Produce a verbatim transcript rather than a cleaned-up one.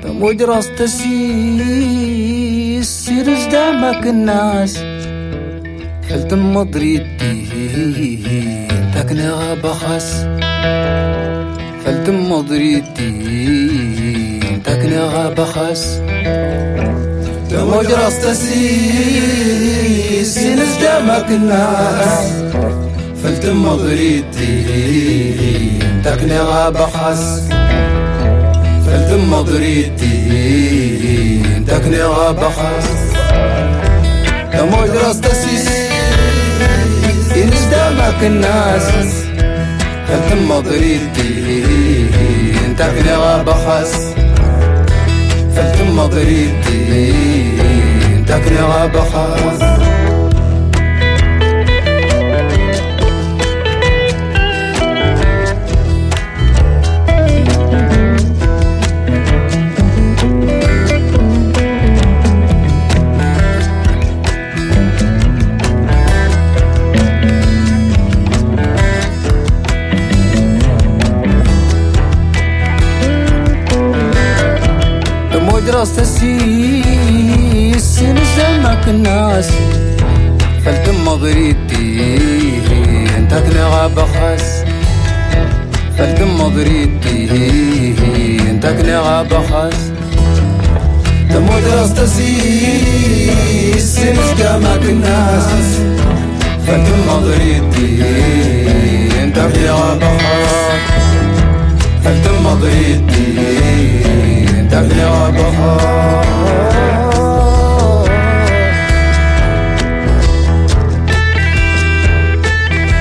تموج راس تسيس سيرز دامك الناس فلتم مضريتي تكني غابخس فلتم مضريتي تكني غابخس تموج راس تسيس سيرز دامك الناس فلتم مضريتي تكني غابخس فلتم مضريتي تكني غابخس تموج راس تسيس ينس دامك الناس فلتم مضريتي تكني غابخس فلتم مضريتي تكني غابخس راس تسيس سينس دامك الناس فلتم مضريتي تكني غابخس فلتم مضريتي تكني غابخس تموج راس تسيس سينس دامك الناس فلتم مضريتي تكني غابخس فلتم مضريتي تكني غابخس